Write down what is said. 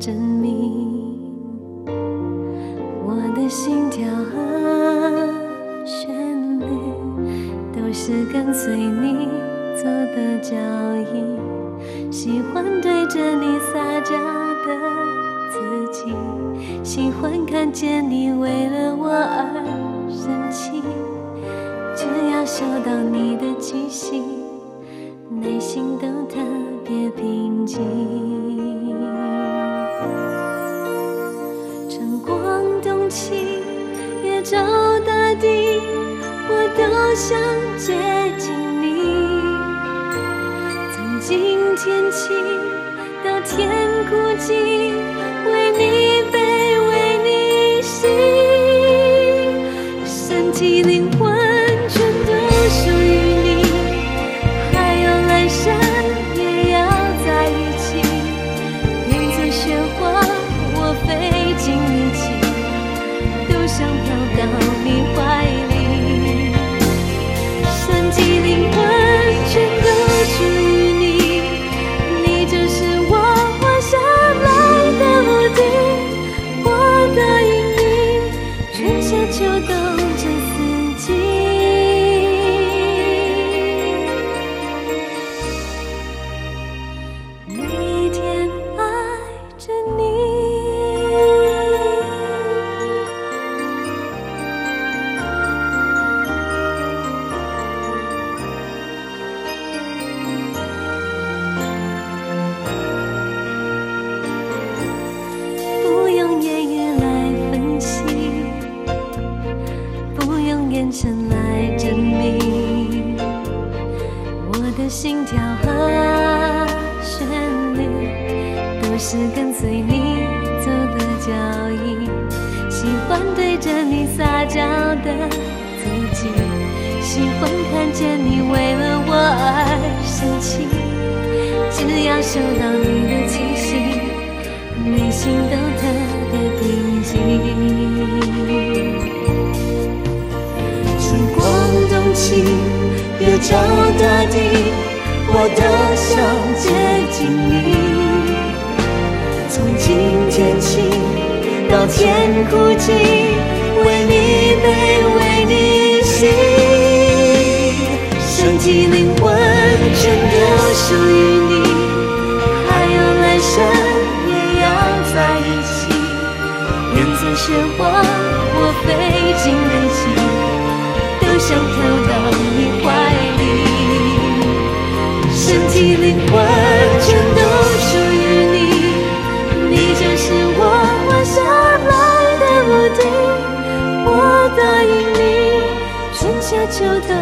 证明，我的心跳和旋律都是跟随你走的脚印，喜欢对着你撒娇的自己，喜欢看见你为了我而生气，只要嗅到你的气息，内心都特别平静。晨光动情，夜照大地，我都想接近你。从今天起到天孤寂，为你悲，为你喜，身体灵魂全都属于你，还有来生也要在一起。连最雪花我费尽力气，都想飘到你怀里，身体灵魂全都属于你，你就是我画下来的目的。我答应你，春夏秋冬这四季，每一天爱着你。不用言语来分析，不用眼神来证明，我的心跳和旋律都是跟随你走的脚印，喜欢对着你撒娇的自己，喜欢看见你为了我而生气，只要嗅到你的气息，内心都特别平静。 晨光动情，夜照大地，我都想接近你。从今天起到天孤寂，为你悲，为你喜，身体灵魂全都属于你，还有来生也要在一起。连最雪花我费尽力气，都想跳到你怀里，身体灵魂全都属于你，你就是我画下来的目的。我答应你，春夏秋冬